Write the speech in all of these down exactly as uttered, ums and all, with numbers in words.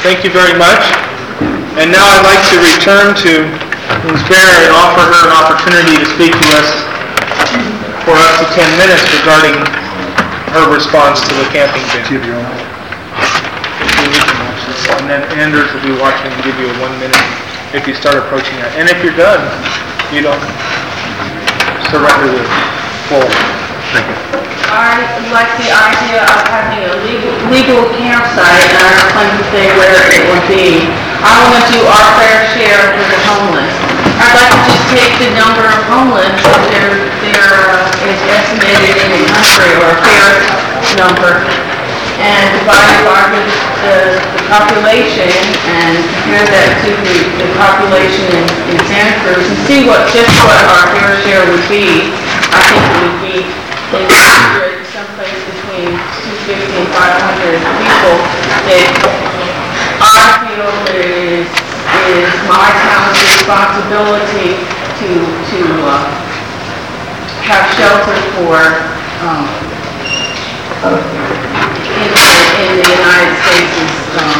Thank you very much. And now I'd like to return to Miz Bear and offer her an opportunity to speak to us for up to ten minutes regarding her response to the camping ban. And then Anders will be watching and give you a one minute if you start approaching that. And if you're done, you don't surrender the floor. Thank you. I like the idea of having a legal, legal campsite, and I plan to say where it would be. I want to do our fair share for the homeless. I'd like to just take the number of homeless, there, there uh, is estimated in the country, or a fair number, and divide it by the, the, the population, and compare that to the, the population in, in Santa Cruz, and see what just what our fair share would be. I think it would be someplace between two hundred fifty and five hundred people that I feel is, is my town's responsibility to, to uh, have shelter for um, in, the, in the United States um,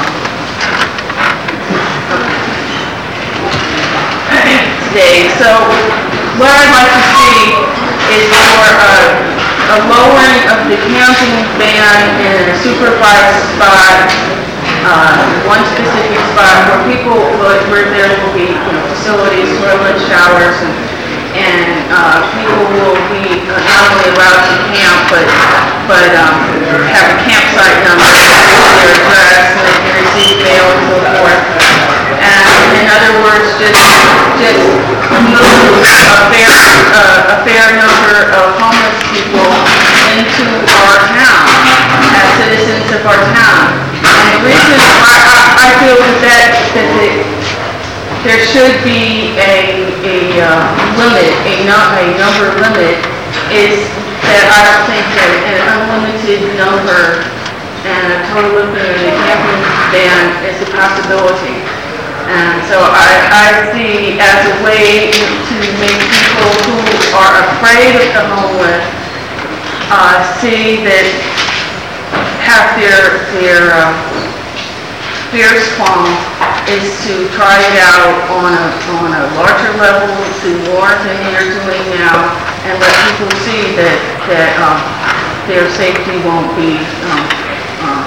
today. So what I'd like to see is for a, a lowering of the camping ban in a supervised spot, uh, one specific spot where people, where there will be, you know, facilities, toilets, showers, and, and uh, people will be not only allowed to camp, but but um, have a campsite number, their address, and they can receive mail and so forth. And in other words, just just move a fair uh, a fair number of homeless people into our town as citizens of our town. And the reason I, I, I feel that that, that the, there should be a a uh, limit, a not a number limit, is that I don't think that an unlimited number and a total limit of the camping ban is a possibility. And so I, I see as a way to make people who are afraid of the homeless uh, see that have their their uh, fierce qualm is to try it out on a on a larger level, to more than they're doing now, and let people see that that um, their safety won't be um, uh,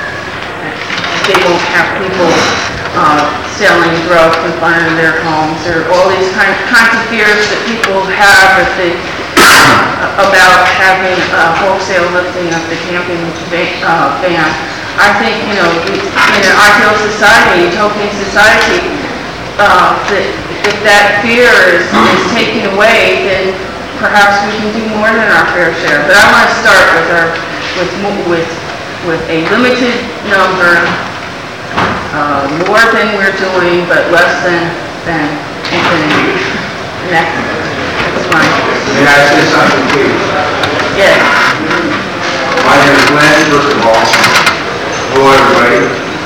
they won't have people uh, selling drugs in front of their homes, or all these kind, kinds of fears that people have if they, uh, about having a wholesale lifting of the camping uh, ban. I think, you know, in an ideal society, utopian society, uh, that if that fear is, is taken away, then perhaps we can do more than our fair share. But I want to start with our with with with a limited number. Uh, more than we're doing, but less than than infinity. And that, that's fine. May I say something, please? Yes. My name is Glenn, first of all. Hello, everybody.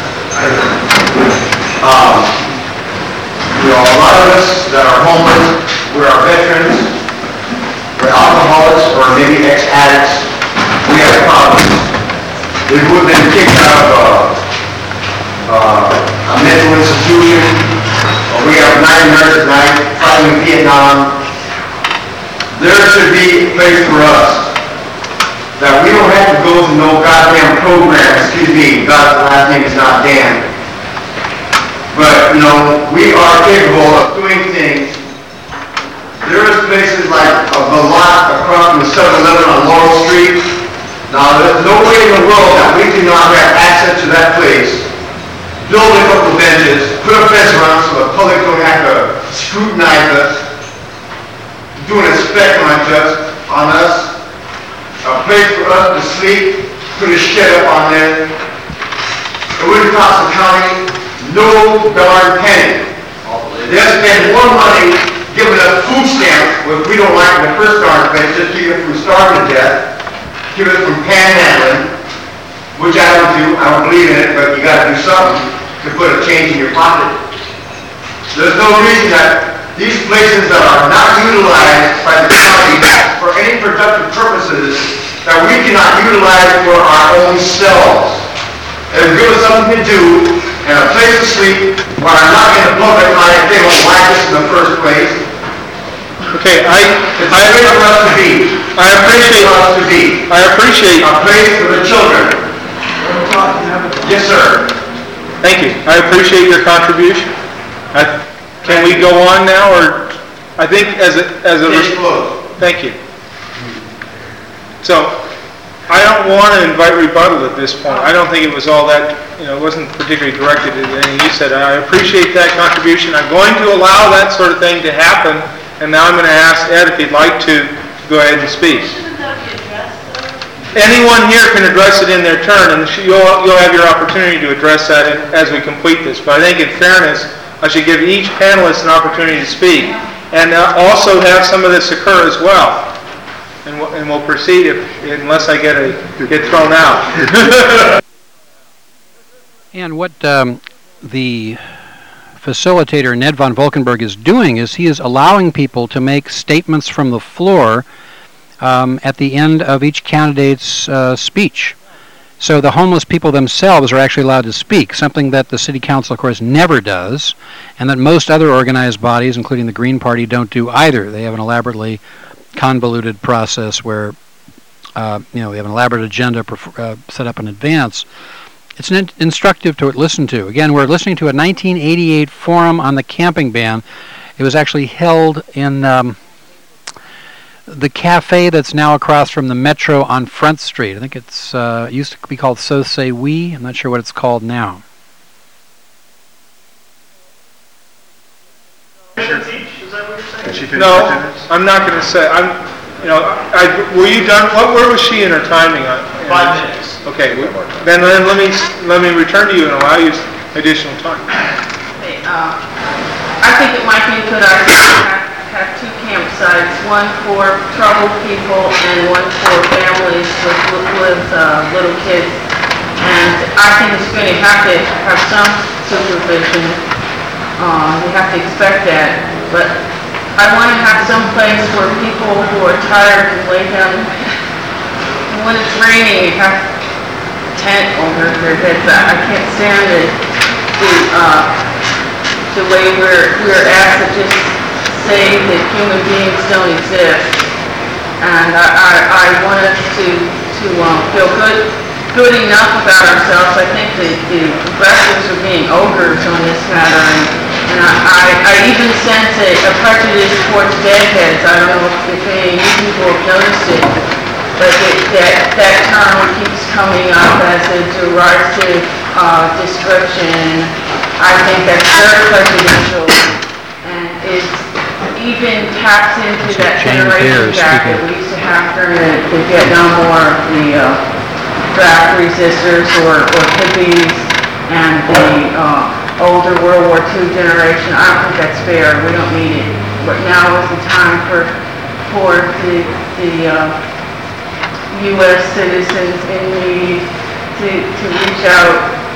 Um, you know, a lot of us that are homeless, we're our veterans, we're alcoholics, or maybe ex-addicts. We have problems. We've been kicked out of uh, Uh, a mental institution, or we have nine nurses at night fighting in Vietnam. There should be a place for us that we don't have to go to no goddamn program. Excuse me, God's last name is not Dan. But, you know, we are capable of doing things. There is places like the lot across from the seven eleven on Laurel Street. Now, there's no way in the world that we do not have access to that place. Build a couple of benches, put a fence around so the public don't have to scrutinize us, do an inspection on us, on us, a place for us to sleep, put a shed up on there. It wouldn't cost the county no darn penny. They'll spend more money giving us food stamps, which we don't like in the first darn place, just keep it from starving to death, keep it from panhandling, which I don't do, I don't believe in it, but you gotta do something to put a change in your pocket. There's no reason that these places that are not utilized by the county for any productive purposes that we cannot utilize for our own selves. And give us something to do, and a place to sleep where I'm not in the public eye if they don't like us in the first place. Okay, I, It's I, a place for us to be. I appreciate, For us to be. I appreciate, A place for the children. Yes, sir. thank you. I appreciate your contribution. I, can we go on now, or, I think as a, as a... Case closed. Thank you. So, I don't want to invite rebuttal at this point. I don't think it was all that, you know, it wasn't particularly directed at anything you said. I appreciate that contribution. I'm going to allow that sort of thing to happen, and now I'm going to ask Ed if he'd like to, to go ahead and speak. Shouldn't that be addressed, though? Anyone here can address it in their turn, and sh- you'll, you'll have your opportunity to address that in- as we complete this. But I think in fairness, I should give each panelist an opportunity to speak, and uh, also have some of this occur as well. And we'll, and we'll proceed if, unless I get a, get thrown out. And what um, the facilitator, Ned von Volkenberg, is doing is he is allowing people to make statements from the floor um, at the end of each candidate's uh, speech. So the homeless people themselves are actually allowed to speak, something that the City Council, of course, never does, and that most other organized bodies, including the Green Party, don't do either. They have an elaborately convoluted process where, uh, you know, they have an elaborate agenda pref- uh, set up in advance. It's an in- instructive to listen to. Again, we're listening to a nineteen eighty-eight forum on the camping ban. It was actually held in um, the cafe that's now across from the Metro on Front Street. I think it's uh, it used to be called So Say We. I'm not sure what it's called now. No, I'm not going to say, I'm, you know, I, were you done, what, where was she in her timing on? Five minutes. Okay, we- then, then let me, s- let me return to you and allow you s- additional time. Okay, uh, I think it might be a good idea to have, have two campsites, one for troubled people and one for families with, with, uh, little kids. And I think it's going to have to have some supervision. Uh, we have to expect that, but I want to have some place where people who are tired can lay down. And when it's raining, you have a tent over their heads. I I can't stand it, the, uh, the way we're, we're asked to just say that human beings don't exist. And I, I, I want us to, to, um, feel good, good enough about ourselves. I think the, the progressives are being ogres on this matter, and, and I, I, I even sense a, a prejudice towards deadheads. I don't know if, if any of you people have noticed it, but it, that, that term keeps coming up as a derisive, uh, description. I think that's very prejudicial, and it even taps into that James generation Bear gap that speaking. we used to have during the, the Vietnam War, the, uh, draft resistors or, or hippies and the uh, older World War Two generation. I don't think that's fair. We don't need it. But now is the time for for the the uh, U S citizens in need to, to reach out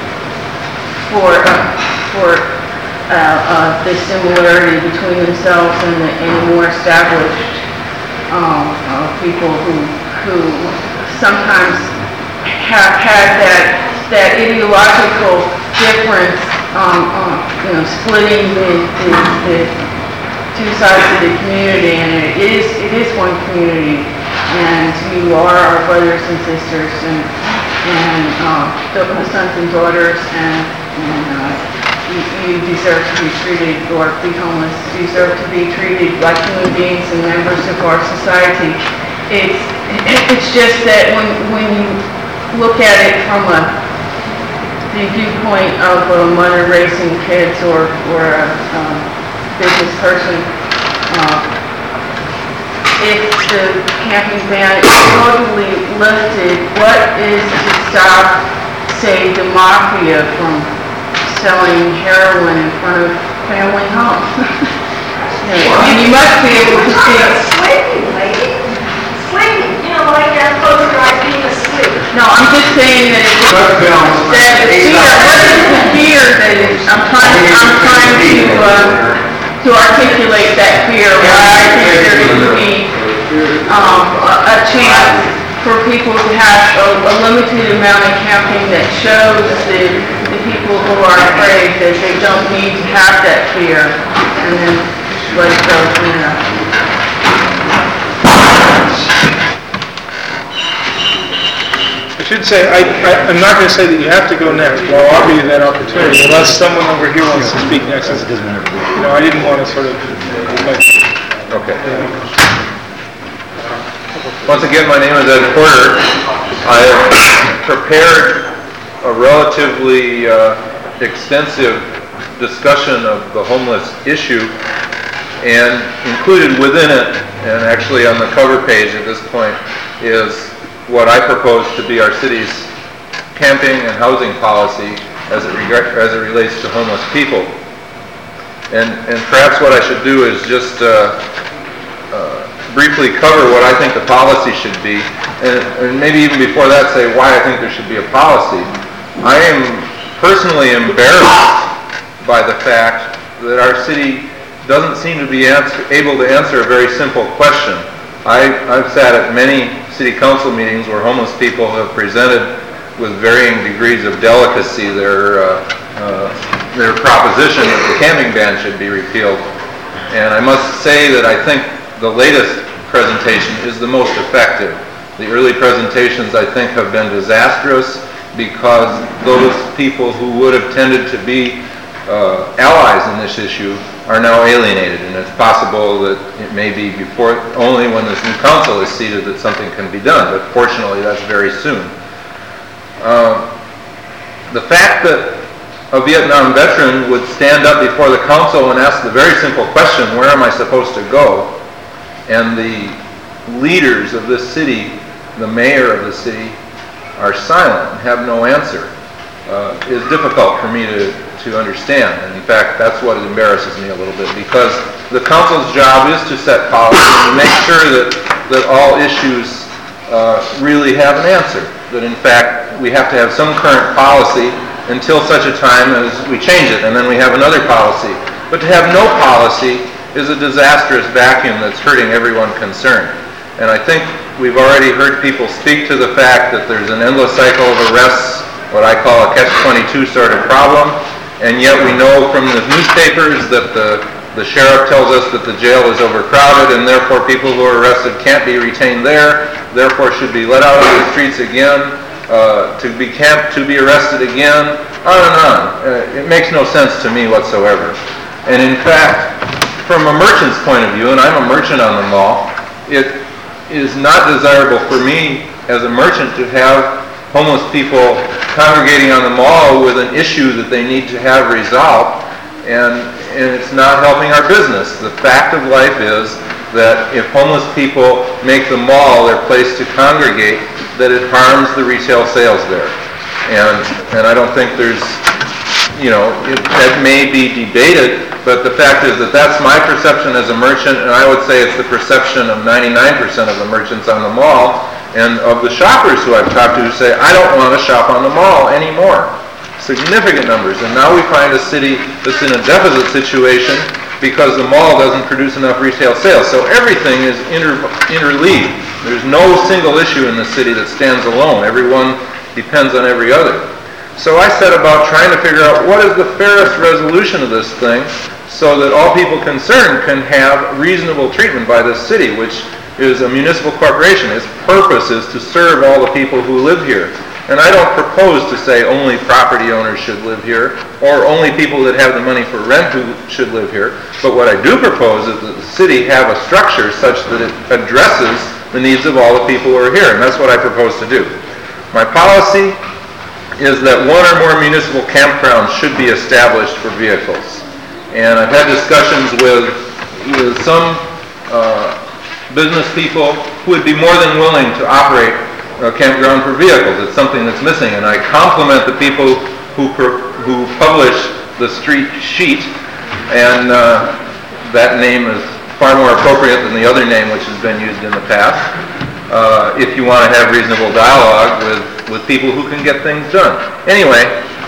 for uh, for uh, uh, the similarity between themselves and the, and the more established um, uh, people who who sometimes have had that that ideological difference, um, um, you know, splitting the, the, the two sides of the community, and it is it is one community, and you are our brothers and sisters, and and uh, sons and daughters, and, and uh, you, you deserve to be treated, or be homeless, you deserve to be treated like human beings and members of our society. It's it's just that when when you look at it from a the viewpoint of a mother raising kids or or a um, business person, uh, if the camping ban is totally lifted, what is to stop, say, the mafia from selling heroin in front of family homes? And you must be able to see. Sleeping, lady. Sleeping, you know, like that poster, like being asleep. No, I'm just saying that it's, Drug bills. that the fear, what is the fear that is, I'm trying, I'm trying to, uh, to articulate that fear, why I think there should be, um, a, a chance for people to have a, a limited amount of camping that shows the, the people who are afraid that they don't need to have that fear, and then let it go from there. I should say, I, I, I'm not going to say that you have to go next, but I'll offer you that opportunity, unless someone over here wants to speak next. You know, I didn't want to sort of, like, Okay. Once again, my name is Ed Porter. I have prepared a relatively uh, extensive discussion of the homeless issue, and included within it, and actually on the cover page at this point, is what I propose to be our city's camping and housing policy as it, reg- as it relates to homeless people. And, and perhaps what I should do is just uh, uh, briefly cover what I think the policy should be, and, and maybe even before that say why I think there should be a policy. I am personally embarrassed by the fact that our city doesn't seem to be answer, able to answer a very simple question. I, I've sat at many city council meetings where homeless people have presented with varying degrees of delicacy their, uh, uh, their proposition that the camping ban should be repealed. And I must say that I think the latest presentation is the most effective. The early presentations, I think, have been disastrous because those people who would have tended to be uh, allies in this issue are now alienated, and it's possible that it may be before, only when this new council is seated, that something can be done, but fortunately that's very soon. Uh, the fact that a Vietnam veteran would stand up before the council and ask the very simple question, where am I supposed to go? And the leaders of this city, the mayor of the city, are silent and have no answer, uh, is difficult for me to, to understand. And in fact, that's what embarrasses me a little bit, because the council's job is to set policy and make sure that, that all issues uh, really have an answer. That in fact, we have to have some current policy until such a time as we change it, and then we have another policy. But to have no policy is a disastrous vacuum that's hurting everyone concerned. And I think we've already heard people speak to the fact that there's an endless cycle of arrests, what I call a catch twenty-two sort of problem, and yet we know from the newspapers that the, the sheriff tells us that the jail is overcrowded, and therefore people who are arrested can't be retained there, therefore should be let out of the streets again, uh, to be camped, to be arrested again, on and on. Uh, it makes no sense to me whatsoever. And in fact, from a merchant's point of view, and I'm a merchant on the mall, it is not desirable for me as a merchant to have homeless people congregating on the mall with an issue that they need to have resolved, and, and it's not helping our business. The fact of life is that if homeless people make the mall their place to congregate, that it harms the retail sales there. And, and I don't think there's, you know, it, that may be debated, but the fact is that that's my perception as a merchant, and I would say it's the perception of ninety-nine percent of the merchants on the mall, and of the shoppers who I've talked to who say, I don't want to shop on the mall anymore. Significant numbers. And now we find a city that's in a deficit situation because the mall doesn't produce enough retail sales. So everything is inter- interleaved. There's no single issue in the city that stands alone. Everyone depends on every other. So I set about trying to figure out what is the fairest resolution of this thing so that all people concerned can have reasonable treatment by this city, which is a municipal corporation. Its purpose is to serve all the people who live here. And I don't propose to say only property owners should live here, or only people that have the money for rent who should live here. But what I do propose is that the city have a structure such that it addresses the needs of all the people who are here, and that's what I propose to do. My policy is that one or more municipal campgrounds should be established for vehicles. And I've had discussions with, with some uh, business people who would be more than willing to operate a campground for vehicles. It's something that's missing, and I compliment the people who per, who publish the street sheet, and uh, that name is far more appropriate than the other name which has been used in the past, uh, if you want to have reasonable dialogue with, with people who can get things done. Anyway,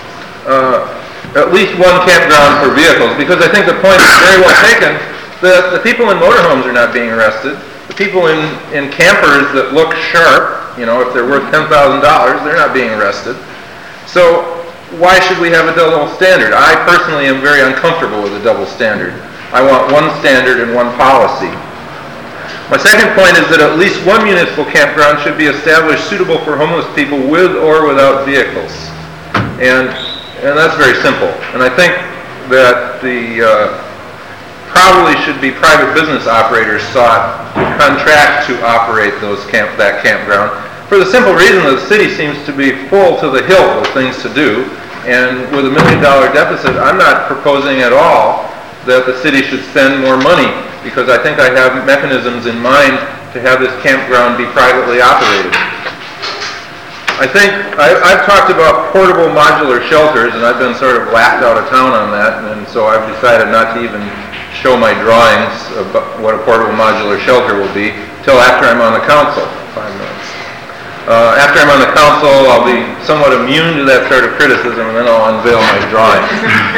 uh, at least one campground for vehicles, because I think the point is very well taken. The, the people in motorhomes are not being arrested. The people in, in campers that look sharp, you know, if they're worth ten thousand dollars, they're not being arrested. So why should we have a double standard? I personally am very uncomfortable with a double standard. I want one standard and one policy. My second point is that at least one municipal campground should be established suitable for homeless people with or without vehicles. And, and that's very simple. And I think that the uh, probably should be private business operators sought to contract to operate those camp, that campground, for the simple reason that the city seems to be full to the hilt with things to do. And with a million dollar deficit, I'm not proposing at all that the city should spend more money, because I think I have mechanisms in mind to have this campground be privately operated. I think I, I've talked about portable modular shelters, and I've been sort of laughed out of town on that, and so I've decided not to even show my drawings of what a portable modular shelter will be till after I'm on the council. Five minutes. Uh, after I'm on the council, I'll be somewhat immune to that sort of criticism, and then I'll unveil my drawings.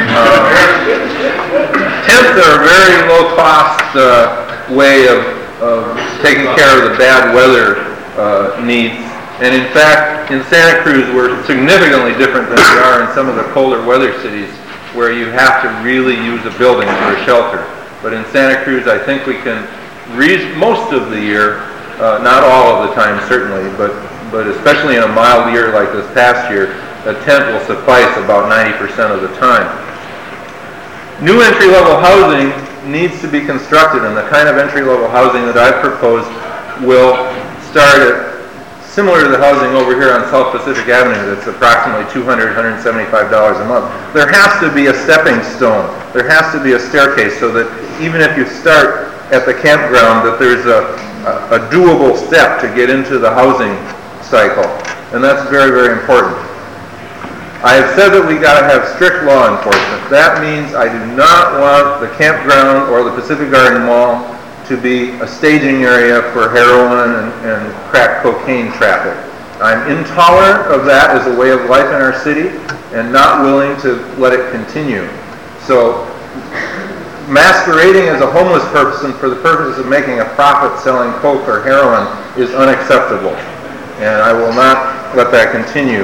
Uh, Tents are a very low-cost uh, way of, of taking care of the bad weather uh, needs. And in fact, in Santa Cruz, we're significantly different than we are in some of the colder weather cities where you have to really use a building for a shelter. But in Santa Cruz, I think we can, re- most of the year, uh, not all of the time certainly, but, but especially in a mild year like this past year, a tent will suffice about ninety percent of the time. New entry-level housing needs to be constructed, and the kind of entry-level housing that I've proposed will start at similar to the housing over here on South Pacific Avenue that's approximately two hundred dollars, one hundred seventy-five dollars a month. There has to be a stepping stone. There has to be a staircase so that even if you start at the campground, that there's a, a, a doable step to get into the housing cycle. And that's very, very important. I have said that we got to have strict law enforcement. That means I do not want the campground or the Pacific Garden Mall to be a staging area for heroin and, and crack cocaine traffic. I'm intolerant of that as a way of life in our city and not willing to let it continue. So masquerading as a homeless person for the purpose of making a profit selling coke or heroin is unacceptable. And I will not let that continue.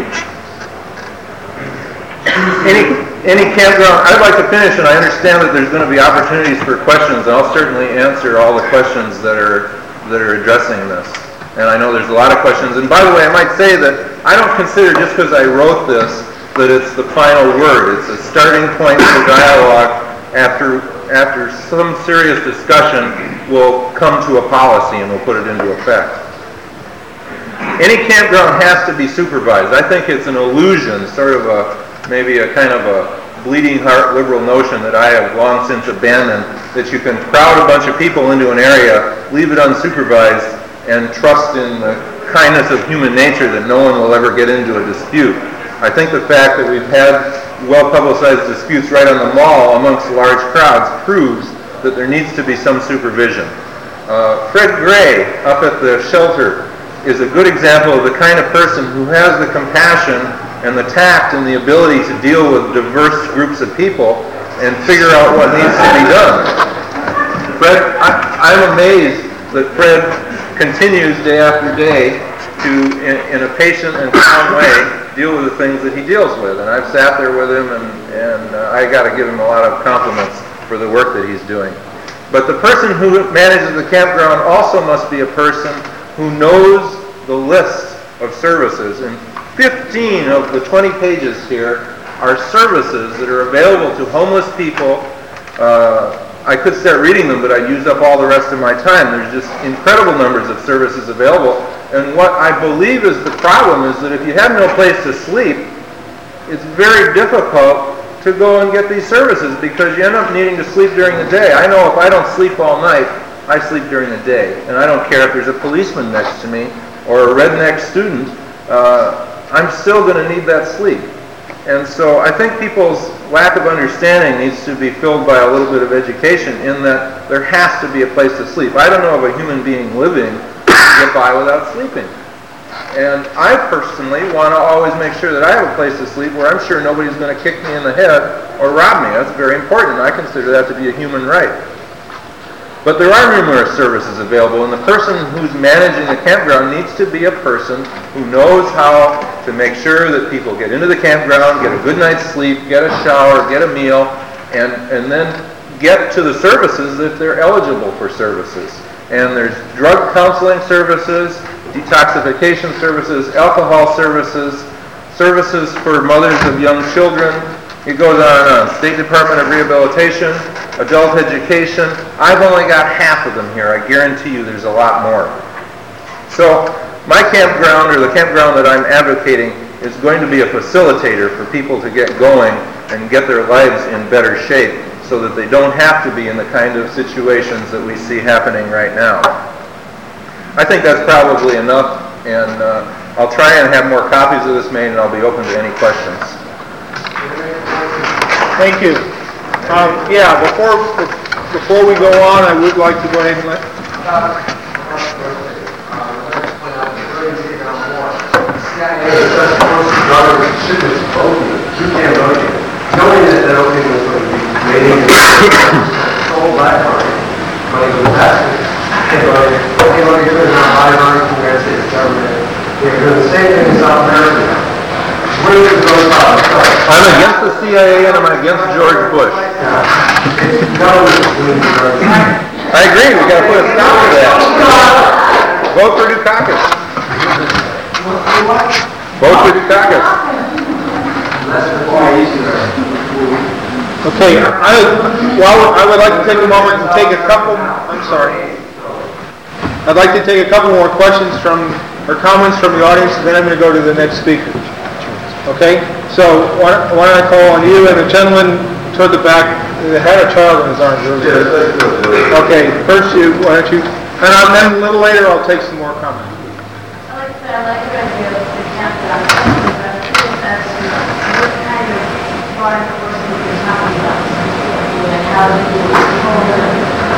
Any, any campground, I'd like to finish, and I understand that there's going to be opportunities for questions, and I'll certainly answer all the questions that are, that are addressing this. And I know there's a lot of questions. And by the way, I might say that I don't consider, just because I wrote this, that it's the final word. It's a starting point for dialogue. After, after some serious discussion, we'll come to a policy and we'll put it into effect. Any campground has to be supervised. I think it's an illusion, sort of a maybe a kind of a bleeding heart liberal notion that I have long since abandoned, that you can crowd a bunch of people into an area, leave it unsupervised, and trust in the kindness of human nature that no one will ever get into a dispute. I think the fact that we've had well-publicized disputes right on the mall amongst large crowds proves that there needs to be some supervision. Uh, Fred Gray up at the shelter is a good example of the kind of person who has the compassion and the tact and the ability to deal with diverse groups of people and figure out what needs to be done. Fred, I, I'm amazed that Fred continues day after day to, in, in a patient and calm way, deal with the things that he deals with. And I've sat there with him, and, and uh, I got to give him a lot of compliments for the work that he's doing. But the person who manages the campground also must be a person who knows the list of services. And fifteen of the twenty pages here are services that are available to homeless people. Uh, I could start reading them, but I'd use up all the rest of my time. There's just incredible numbers of services available. And what I believe is the problem is that if you have no place to sleep, it's very difficult to go and get these services because you end up needing to sleep during the day. I know if I don't sleep all night, I sleep during the day. And I don't care if there's a policeman next to me or a redneck student. Uh, I'm still going to need that sleep. And so I think people's lack of understanding needs to be filled by a little bit of education in that there has to be a place to sleep. I don't know of a human being living to get by without sleeping. And I personally want to always make sure that I have a place to sleep where I'm sure nobody's going to kick me in the head or rob me. That's very important. I consider that to be a human right. But there are numerous services available, and the person who's managing the campground needs to be a person who knows how to make sure that people get into the campground, get a good night's sleep, get a shower, get a meal, and, and then get to the services if they're eligible for services. And there's drug counseling services, detoxification services, alcohol services, services for mothers of young children. It goes on and on. State Department of Rehabilitation, adult education. I've only got half of them here. I guarantee you there's a lot more. So my campground, or the campground that I'm advocating, is going to be a facilitator for people to get going and get their lives in better shape so that they don't have to be in the kind of situations that we see happening right now. I think that's probably enough, and uh, I'll try and have more copies of this made, and I'll be open to any questions. Thank you. Um, yeah, before, before we go on, I would like to go ahead and let... Knowing that that opening was going to be made sold back on it, money was passed. Okay, money goes on buy money from the United States government. They're doing the same thing in South America. Where does it go about? I'm against the C I A and I'm against George Bush. I agree, we got to put a stop to that. Vote for Dukakis. Vote for Dukakis. Okay, I, well, I would like to take a moment and take a couple, I'm sorry. I'd like to take a couple more questions from, or comments from the audience, and then I'm going to go to the next speaker. Okay, so why, why don't I call on you and the gentleman toward the back, that had a child in his arms earlier. Okay, first you, why don't you, and I'll, then a little later I'll take some more comments. I like to say, I like your idea of the campground. I'm curious as to what kind of law enforcement you're talking about. And how do you control it?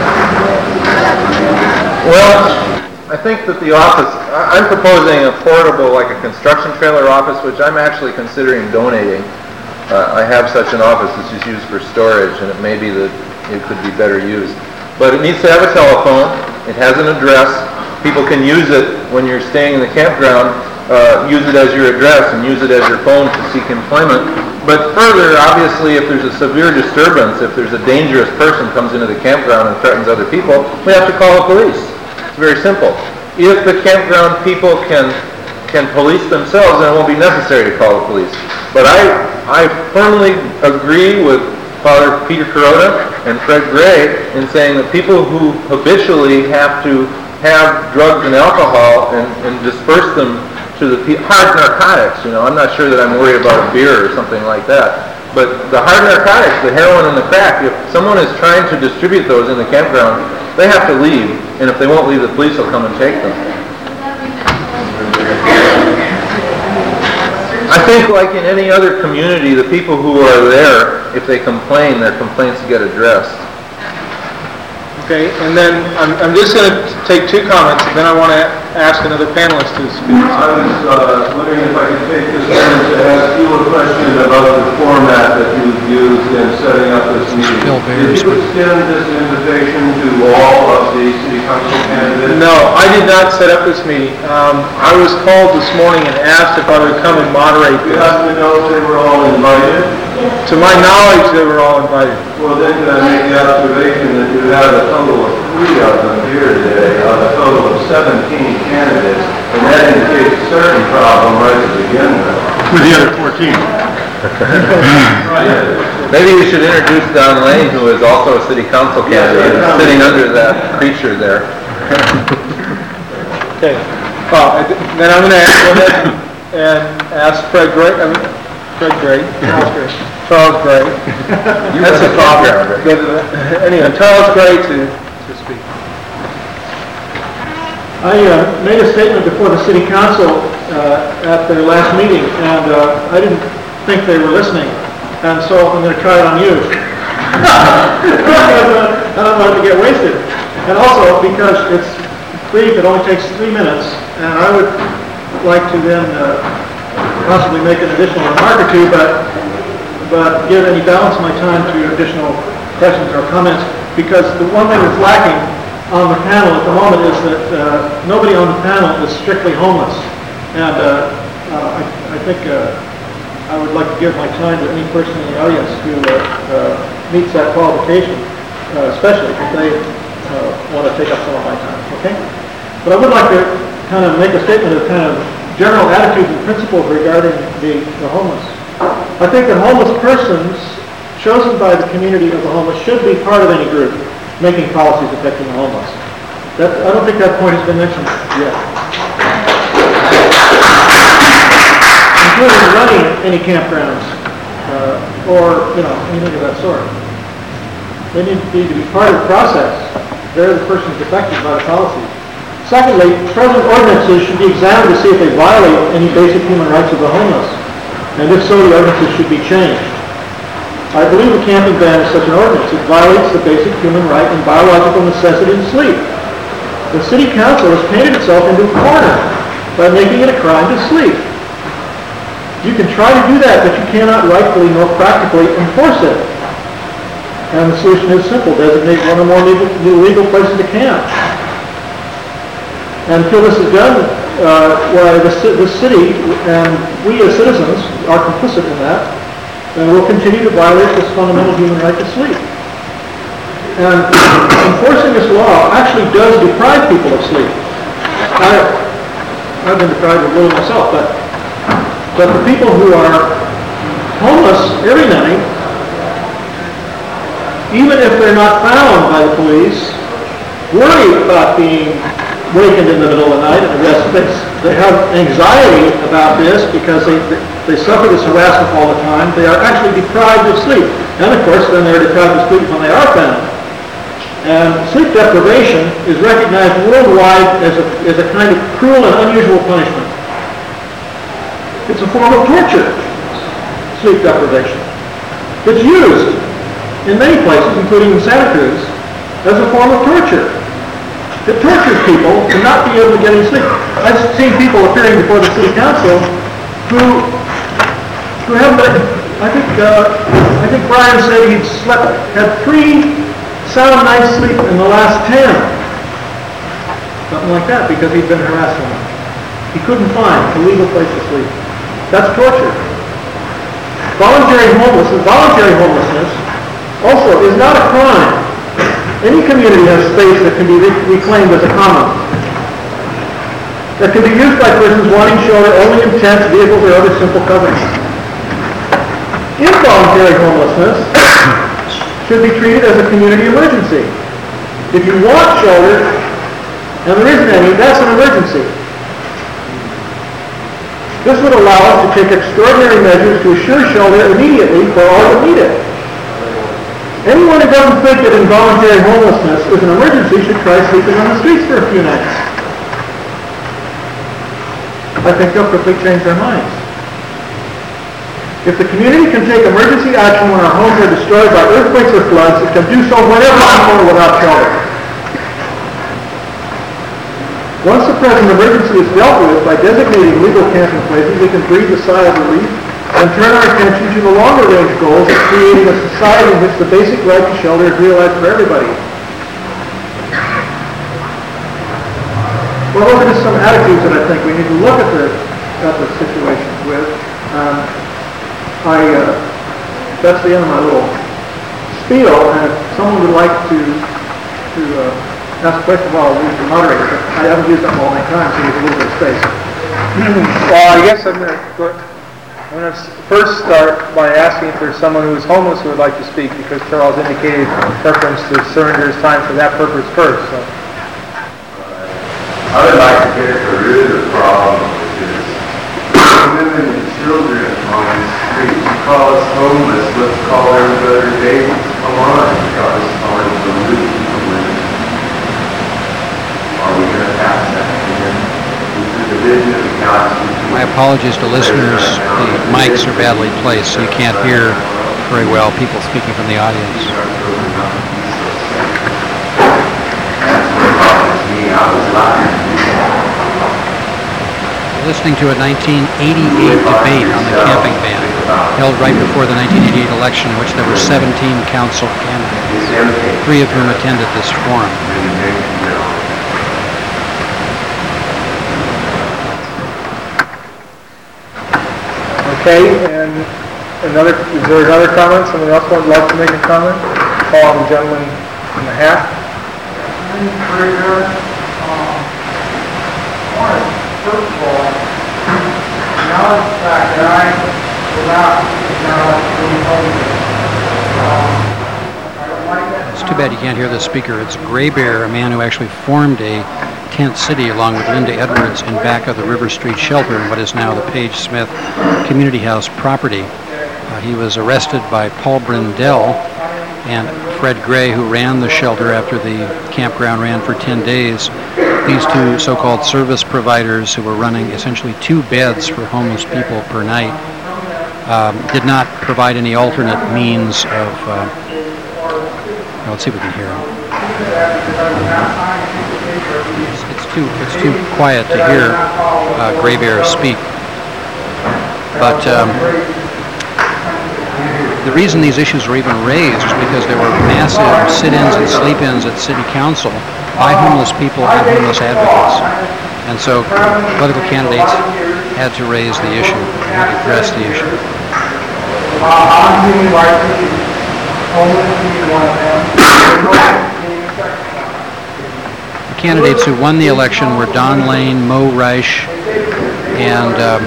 Well, I think that the office, I- I'm proposing a portable, like a construction trailer office, which I'm actually considering donating. Uh, I have such an office that's just used for storage, and it may be that it could be better used. But it needs to have a telephone, it has an address, people can use it when you're staying in the campground, uh, use it as your address and use it as your phone to seek employment. But further, obviously, if there's a severe disturbance, if there's a dangerous person comes into the campground and threatens other people, we have to call the police. It's very simple. If the campground people can can police themselves, then it won't be necessary to call the police. But I I firmly agree with Father Peter Kuroda and Fred Gray in saying that people who habitually have to have drugs and alcohol and, and disperse them to the pe- hard narcotics, you know, I'm not sure that I'm worried about a beer or something like that. But the hard narcotics, the heroin and the crack, if someone is trying to distribute those in the campground, they have to leave, and if they won't leave, the police will come and take them. I think like in any other community, the people who are there, if they complain, their complaints get addressed. Okay, and then I'm, I'm just going to take two comments, and then I want to ask another panelist to speak. I was uh, wondering if I could take this moment to ask you a question about the format that you've used in setting up this meeting. Did you extend this invitation to all of the city council candidates? No, I did not set up this meeting. Um, I was called this morning and asked if I would come and moderate You this. happen to know if they were all invited? To my knowledge, they were all invited. Well, then can I make the observation that you have a total of three of them here today, out of a total of seventeen candidates, and that indicates a certain problem right to begin with. With the other fourteen. Maybe we should introduce Don Lane, who is also a city council candidate, yeah. sitting under that creature there. Okay. Well, I d- then I'm going to go ahead and ask Fred Gray, I mean, Fred Gray, Charles Gray, Charles Gray. That's a problem. Anyway, Charles Gray to, to speak. I uh, made a statement before the city council uh, at their last meeting, and uh, I didn't think they were listening, and so I'm going to try it on you. I don't want it to get wasted. And also because it's brief, it only takes three minutes, and I would like to then uh, possibly make an additional remark or two, but but give any balance of my time to additional questions or comments, because the one thing that's lacking on the panel at the moment is that uh, nobody on the panel is strictly homeless. And uh, uh, I, I think uh, I would like to give my time to any person in the audience who uh, uh, meets that qualification, uh, especially if they uh, want to take up some of my time, okay? But I would like to kind of make a statement of kind of general attitudes and principles regarding the, the homeless. I think that homeless persons chosen by the community of the homeless should be part of any group making policies affecting the homeless. That, I don't think that point has been mentioned yet. Including running any campgrounds, uh, or, you know, anything of that sort. They need to be, to be part of the process. They're the persons affected by the policy. Secondly, present ordinances should be examined to see if they violate any basic human rights of the homeless. And if so, the ordinances should be changed. I believe the camping ban is such an ordinance. It violates the basic human right and biological necessity to sleep. The city council has painted itself into a corner by making it a crime to sleep. You can try to do that, but you cannot rightfully nor practically enforce it. And the solution is simple. Designate one or more legal, legal places to camp. And until this is done, uh, well, the, the city and we as citizens are complicit in that, and will continue to violate this fundamental human right to sleep. And enforcing this law actually does deprive people of sleep. I, I've been deprived of a little myself, but but the people who are homeless every night, even if they're not found by the police, worry about being wakened in the middle of the night and arrested. They have anxiety about this because they, they suffer this harassment all the time. They are actually deprived of sleep. And of course, then they're deprived of sleep when they are found. And sleep deprivation is recognized worldwide as a, as a kind of cruel and unusual punishment. It's a form of torture, sleep deprivation. It's used in many places, including in Santa Cruz, as a form of torture. It tortures people to not be able to get any sleep. I've seen people appearing before the city council who who haven't been, I think, uh, I think Brian said he'd slept, had three sound nights sleep in the last ten. Something like that, because he'd been harassed so much. He couldn't find a legal place to sleep. That's torture. Voluntary homelessness, voluntary homelessness also is not a crime. Any community has space that can be re- reclaimed as a common. That can be used by persons wanting shelter only in tents, vehicles, or other simple coverings. Involuntary homelessness should be treated as a community emergency. If you want shelter, and there isn't any, that's an emergency. This would allow us to take extraordinary measures to assure shelter immediately for all that need it. Anyone who doesn't think that involuntary homelessness is an emergency should try sleeping on the streets for a few nights. I think they'll quickly change their minds. If the community can take emergency action when our homes are destroyed by earthquakes or floods, it can do so whenever people are without shelter. Once the present emergency is dealt with by designating legal camping places, we can breathe a sigh of relief and turn our attention to the longer-range goals of creating a society in which the basic right to shelter is realized for everybody. Well, those are just some attitudes that I think we need to look at the, at the situation with. Um, I, uh, that's the end of my little spiel, and if someone would like to, to uh, ask a question, well, I'll use the moderator, but I haven't used up all my time, so there's a little bit of space. Well, I guess I'm going to I'm going to first start by asking for someone who is homeless who would like to speak, because Charles indicated preference to surrender his time for that purpose first. So. I would like to get at the root of the problem, which is women and children on the streets. You call us homeless, let's call everybody babies. Come on, God is calling the root of women. Are we going to pass that again? This is the vision of the Constitution. My apologies to listeners. The mics are badly placed, so you can't hear very well people speaking from the audience. Listening to a nineteen eighty-eight debate on the camping ban held right before the nineteen eighty-eight election, in which there were seventeen council candidates, three of whom attended this forum. Okay, and another, is there another comment? Someone else would like to make a comment? Call on the gentleman in the hat. First of all, now the fact that I was out, now I'm I don't like that. It's too bad you can't hear the speaker. It's Gray Bear, a man who actually formed a tent city along with Linda Edwards in back of the River Street shelter in what is now the Page Smith Community House property. Uh, he was arrested by Paul Brindell and Fred Gray, who ran the shelter after the campground ran for ten days. These two so-called service providers who were running essentially two beds for homeless people per night um, did not provide any alternate means of... Uh, well, let's see if we can hear him. It's, it's, too, it's too quiet to hear uh, Gray Bear speak. But um, the reason these issues were even raised was because there were massive sit-ins and sleep-ins at City Council by homeless people and homeless advocates. And so political candidates had to raise the issue, had to address the issue. The candidates who won the election were Don Lane, Mo Reich, and um,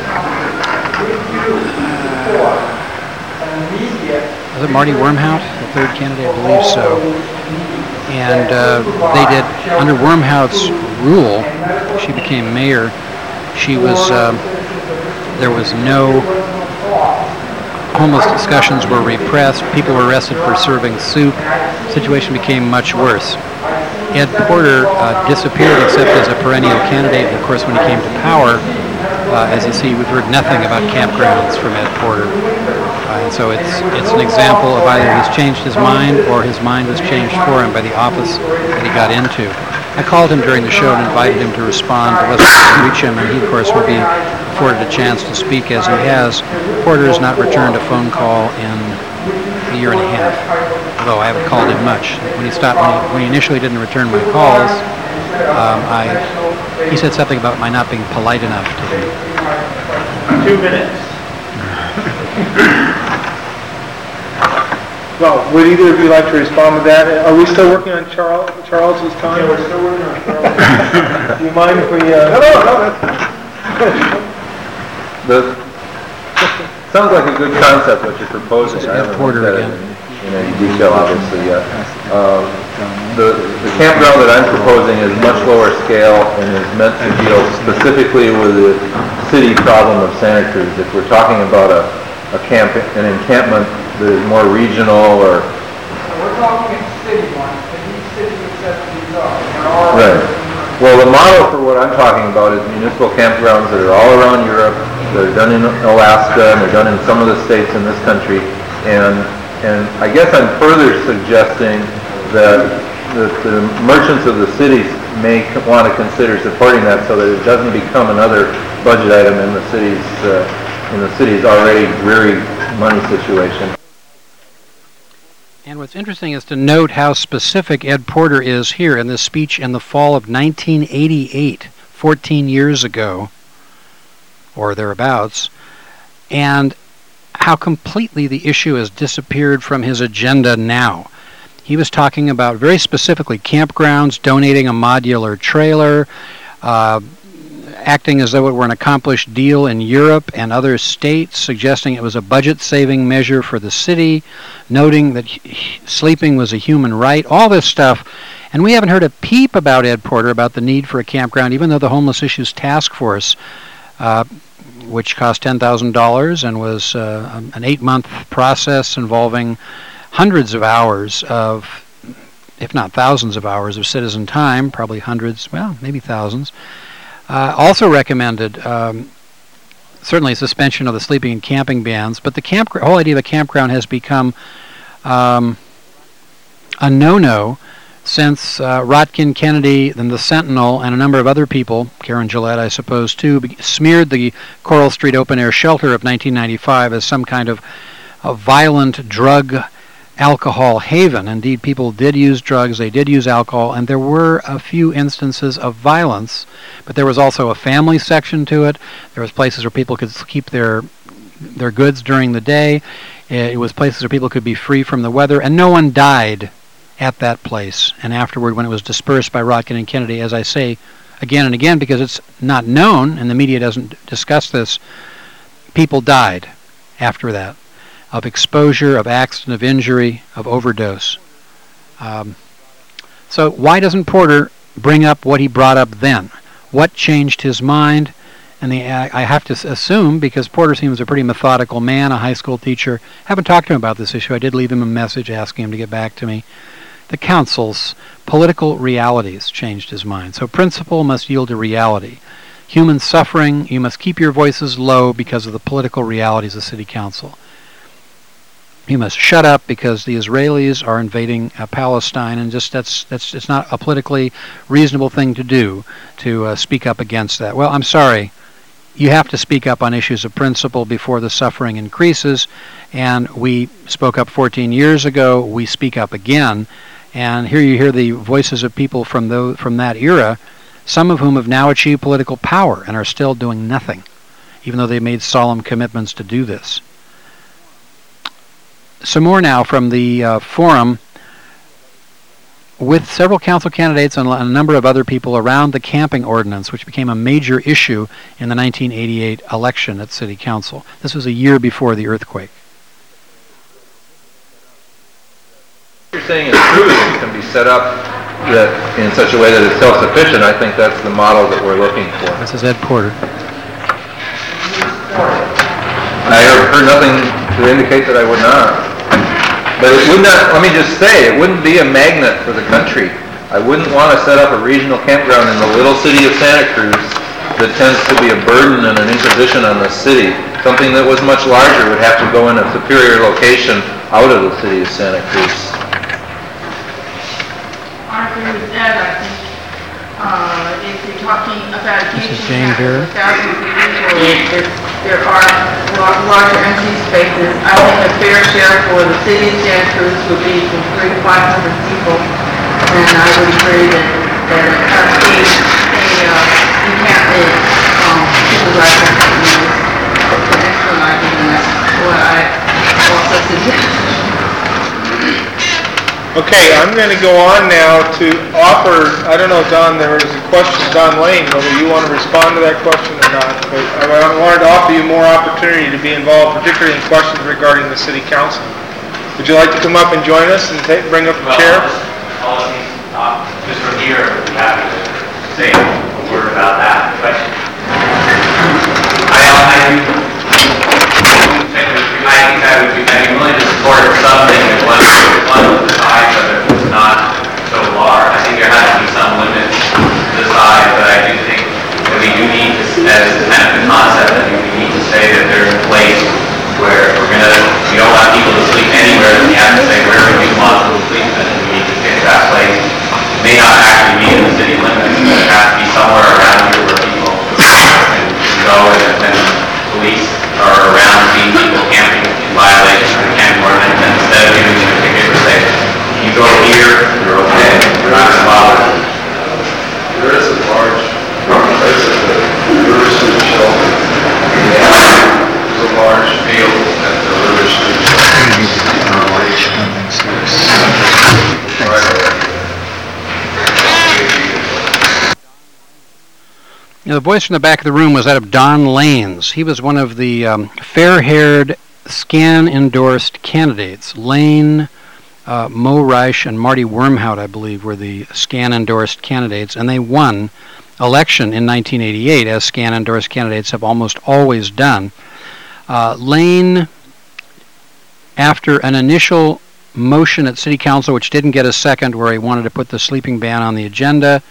was it Marty Wormhout, the third candidate? I believe so. And uh, they did, under Wormhout's rule, she became mayor, she was, uh, there was no, homeless discussions were repressed, people were arrested for serving soup, the situation became much worse. Ed Porter uh, disappeared except as a perennial candidate, and of course when he came to power, uh, as you see, we've heard nothing about campgrounds from Ed Porter. Uh, and so it's it's an example of either he's changed his mind or his mind was changed for him by the office that he got into. I called him during the show and invited him to respond, but wasn't able to reach him, and he, of course, will be afforded a chance to speak as he has. Porter has not returned a phone call in a year and a half, although I haven't called him much. When he stopped, when he, when he initially didn't return my calls, um, I he said something about my not being polite enough to him. Two minutes. Well, would either of you like to respond to that? Are we still working on Charles, Charles's time? Yeah, we're still working on Charles. Do you mind if we, uh... No, no, no, that's... The, sounds like a good concept what you're proposing. I haven't looked at it in, in any detail, obviously, yet. Um, the, the campground that I'm proposing is much lower scale and is meant to deal specifically with the city problem of Santa Cruz. If we're talking about a, a camp, an encampment that is more regional or... We're talking city ones, and these cities accept these are. Right. Well, the model for what I'm talking about is municipal campgrounds that are all around Europe. They're done in Alaska, and they're done in some of the states in this country. And and I guess I'm further suggesting that the, the merchants of the cities may want to consider supporting that so that it doesn't become another budget item in the city's uh, in the city's already dreary money situation. And what's interesting is to note how specific Ed Porter is here in this speech in the fall of nineteen eighty-eight, fourteen years ago, or thereabouts, and how completely the issue has disappeared from his agenda now. He was talking about very specifically campgrounds, donating a modular trailer, uh, acting as though it were an accomplished deal in Europe and other states, suggesting it was a budget-saving measure for the city, noting that h- sleeping was a human right, all this stuff. And we haven't heard a peep about Ed Porter about the need for a campground, even though the Homeless Issues Task Force, uh, which cost ten thousand dollars and was uh, an eight-month process involving hundreds of hours of, if not thousands of hours of citizen time, probably hundreds, well, maybe thousands, Uh, also recommended um, certainly suspension of the sleeping and camping bans, but the camp whole idea of a campground has become um, a no-no since uh, Rotkin Kennedy, then the Sentinel, and a number of other people, Karen Gillette, I suppose, too, be- smeared the Coral Street open-air shelter of nineteen ninety-five as some kind of a violent drug alcohol haven. Indeed, people did use drugs, they did use alcohol, and there were a few instances of violence, but there was also a family section to it. There was places where people could keep their their goods during the day. It was places where people could be free from the weather, and no one died at that place. And afterward, when it was dispersed by Rotkin and Kennedy, as I say again and again, because it's not known and the media doesn't discuss this, people died after that of exposure, of accident, of injury, of overdose. Um, so why doesn't Porter bring up what he brought up then? What changed his mind? And the, I have to assume, because Porter seems a pretty methodical man, a high school teacher, haven't talked to him about this issue. I did leave him a message asking him to get back to me. The council's political realities changed his mind. So principle must yield to reality. Human suffering, you must keep your voices low because of the political realities of city council. You must shut up because the Israelis are invading uh, Palestine, and just that's that's it's not a politically reasonable thing to do to uh, speak up against that. Well, I'm sorry. You have to speak up on issues of principle before the suffering increases, and we spoke up fourteen years ago. We speak up again, and here you hear the voices of people from those, from that era, some of whom have now achieved political power and are still doing nothing, even though they made solemn commitments to do this. Some more now from the uh, forum, with several council candidates and a number of other people around the camping ordinance, which became a major issue in the nineteen eighty-eight election at City Council. This was a year before the earthquake. What you're saying is true, that it can be set up that in such a way that it's self-sufficient. I think that's the model that we're looking for. This is Ed Porter. I heard nothing to indicate that I would not. But it would not, let me just say, it wouldn't be a magnet for the country. I wouldn't want to set up a regional campground in the little city of Santa Cruz that tends to be a burden and an imposition on the city. Something that was much larger would have to go in a superior location out of the city of Santa Cruz. I agree with Ed. I think uh, if you're talking about a This is Jane Vera. thousands of people, if there are la- larger empty spaces, I think a fair share for the city of Santa Cruz would be from three to five hundred people, and I would agree that that a, a, a uh, encampment um, supervisor is an excellent idea, and that's what I also suggest. Okay, I'm going to go on now to offer, I don't know, Don, there was a question, Don Lane, whether you want to respond to that question or not, but I wanted to offer you more opportunity to be involved, particularly in questions regarding the city council. Would you like to come up and join us and take, bring up the well, chair? All of these, uh, just from here, I'd be happy to say a word about that, but I, I do, I think I would be, I'd be willing to support something that one, one of the sides of it was not so large. I think there has to be some limit to the size, but I do think that we do need to, as kind of the concept, that we need to say that there's a place where we're going to, we don't want people to sleep anywhere, then we have to say where we do want people to sleep, and we need to pick that place. It may not actually be in the city limits, but it has to be somewhere around here where people can go, and then police are around seeing people camping in violation of the camping ordinance, and instead of giving them a ticket, we say, you go here, you're okay, you're not going to bother. There is a large, there's a river street shelter. There's a large field at the river street Now, the voice from the back of the room was that of Don Lanes. He was one of the um, fair-haired, scan-endorsed candidates. Lane, uh, Mo Reich, and Marty Wormhout, I believe, were the scan-endorsed candidates, and they won election in nineteen eighty-eight, as scan-endorsed candidates have almost always done. Uh, Lane, after an initial motion at City Council, which didn't get a second, where he wanted to put the sleeping ban on the agenda,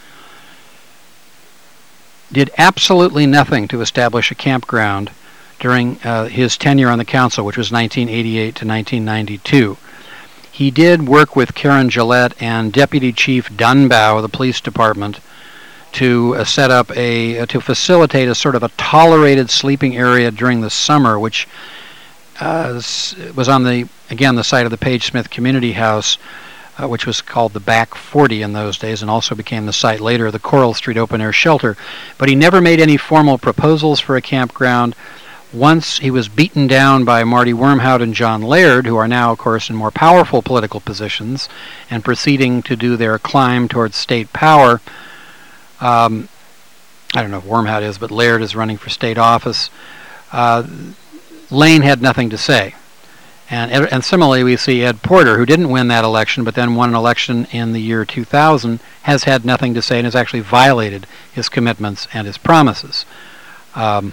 did absolutely nothing to establish a campground during uh, his tenure on the council, which was nineteen eighty-eight to nineteen ninety-two. He did work with Karen Gillette and Deputy Chief Dunbow of the police department to uh, set up a, uh, to facilitate a sort of a tolerated sleeping area during the summer, which uh, was on the, again, the site of the Page Smith Community House, Uh, which was called the Back forty in those days, and also became the site later of the Coral Street Open Air Shelter. But he never made any formal proposals for a campground. Once he was beaten down by Marty Wormhout and John Laird, who are now, of course, in more powerful political positions and proceeding to do their climb towards state power. Um, I don't know if Wormhout is, but Laird is running for state office. Uh, Lane had nothing to say. And, and similarly, we see Ed Porter, who didn't win that election, but then won an election in the year two thousand, has had nothing to say and has actually violated his commitments and his promises. Um,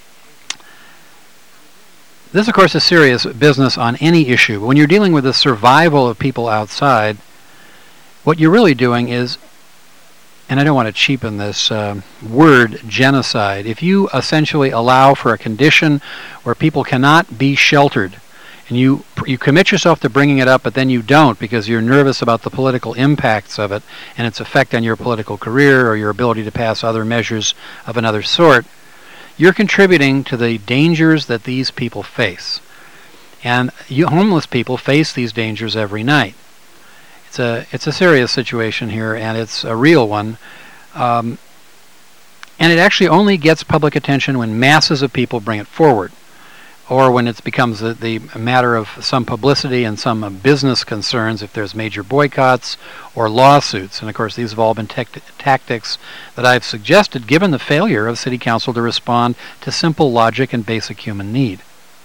this, of course, is serious business on any issue. When you're dealing with the survival of people outside, what you're really doing is, and I don't want to cheapen this uh, word, genocide. If you essentially allow for a condition where people cannot be sheltered, and you you commit yourself to bringing it up, but then you don't because you're nervous about the political impacts of it and its effect on your political career or your ability to pass other measures of another sort, you're contributing to the dangers that these people face. And you, homeless people face these dangers every night. It's a it's a serious situation here, and it's a real one. Um, and it actually only gets public attention when masses of people bring it forward, or when it becomes the, the matter of some publicity and some uh, business concerns, if there's major boycotts or lawsuits. And of course, these have all been tect- tactics that I've suggested, given the failure of City Council to respond to simple logic and basic human need.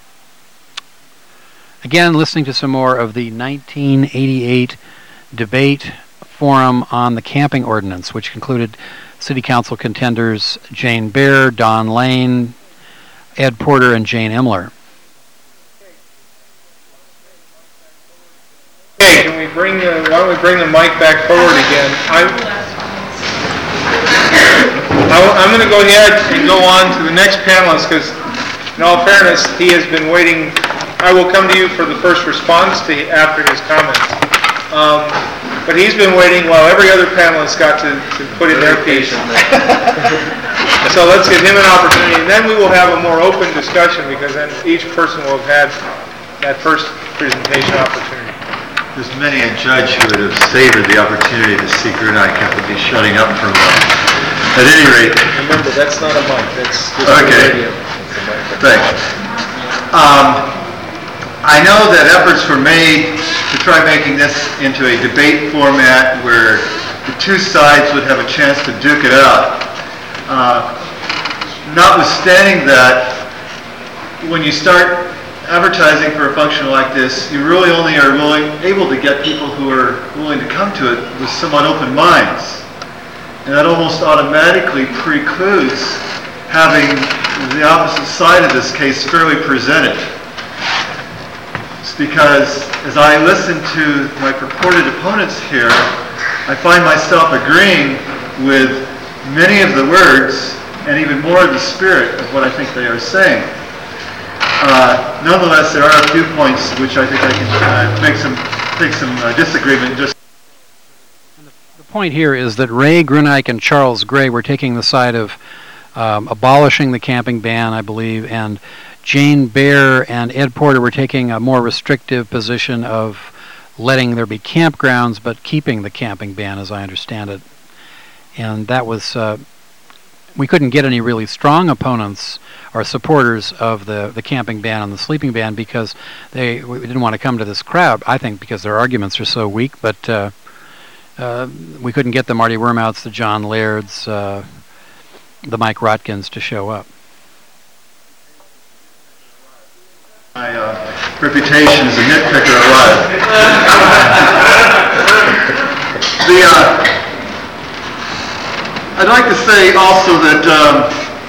Again, listening to some more of the nineteen eighty-eight debate forum on the camping ordinance, which included City Council contenders Jane Baer, Don Lane, Ed Porter, and Jane Imler. Okay, can we bring the, why don't we bring the mic back forward again? I, I, I'm going to go ahead and go on to the next panelist because, in all fairness, he has been waiting. I will come to you for the first response to after his comments. Um, but he's been waiting while every other panelist got to, to put in their piece. So let's give him an opportunity, and then we will have a more open discussion because then each person will have had that first presentation opportunity. There's many a judge who would have savored the opportunity to see Grunike have to be shutting up for a while. At any rate... Remember, that's not a mic, that's just okay. a radio. Thanks. Um, I know that efforts were made to try making this into a debate format where the two sides would have a chance to duke it out. Uh, notwithstanding that, when you start advertising for a function like this, you really only are willing, able to get people who are willing to come to it with somewhat open minds. And that almost automatically precludes having the opposite side of this case fairly presented. It's because as I listen to my purported opponents here, I find myself agreeing with many of the words and even more of the spirit of what I think they are saying. Uh, nonetheless, there are a few points which I think I can uh, make some, take some uh, disagreement. Just the point here is that Ray Grunike and Charles Gray were taking the side of um, abolishing the camping ban, I believe, and Jane Baer and Ed Porter were taking a more restrictive position of letting there be campgrounds, but keeping the camping ban, as I understand it. And that was, uh, we couldn't get any really strong opponents or supporters of the, the camping ban and the sleeping ban because they we didn't want to come to this crowd, I think because their arguments are so weak, but uh, uh, we couldn't get the Marty Wormouts, the John Lairds, uh, the Mike Rotkins to show up. my uh, reputation as a nitpicker alive. the, uh, I'd like to say also that um,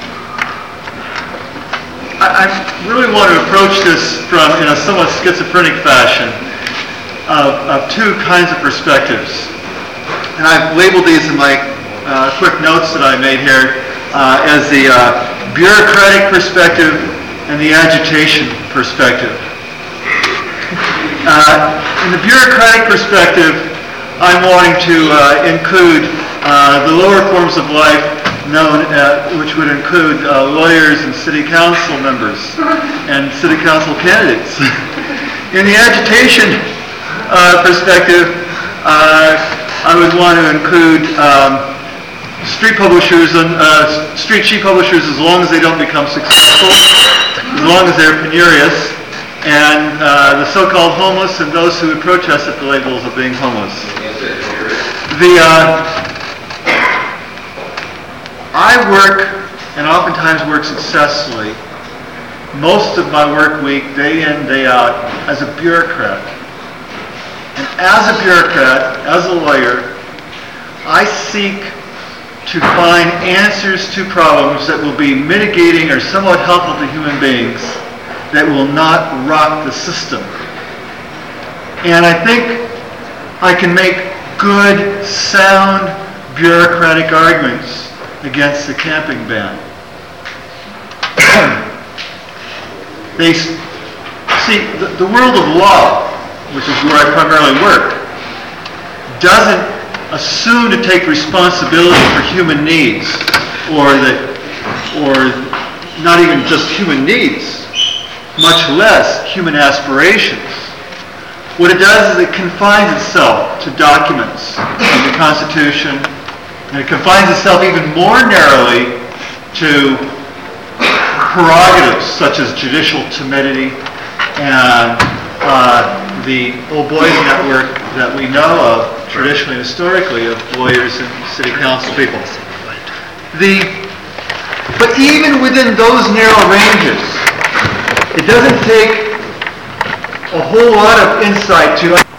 I, I really want to approach this from in a somewhat schizophrenic fashion of, of two kinds of perspectives. And I've labeled these in my uh, quick notes that I made here uh, as the uh, bureaucratic perspective and the agitation perspective. Uh, in the bureaucratic perspective, I'm wanting to uh, include uh, the lower forms of life known, uh, which would include uh, lawyers and city council members and city council candidates. In the agitation uh, perspective, uh, I would want to include um, street publishers and uh, street sheet publishers as long as they don't become successful. as long as they're penurious, and uh, the so-called homeless and those who would protest at the labels of being homeless. The, uh, I work, and oftentimes work successfully, most of my work week, day in, day out, as a bureaucrat. And as a bureaucrat, as a lawyer, I seek to find answers to problems that will be mitigating or somewhat helpful to human beings, that will not rock the system. And I think I can make good, sound, bureaucratic arguments against the camping ban. They see, the, the world of law, which is where I primarily work, doesn't assume to take responsibility for human needs, or that, or not even just human needs, much less human aspirations. What it does is it confines itself to documents in the Constitution, and it confines itself even more narrowly to prerogatives such as judicial timidity and uh, the old boys network that we know of traditionally and historically of lawyers and city council people. The, but even within those narrow ranges, it doesn't take a whole lot of insight to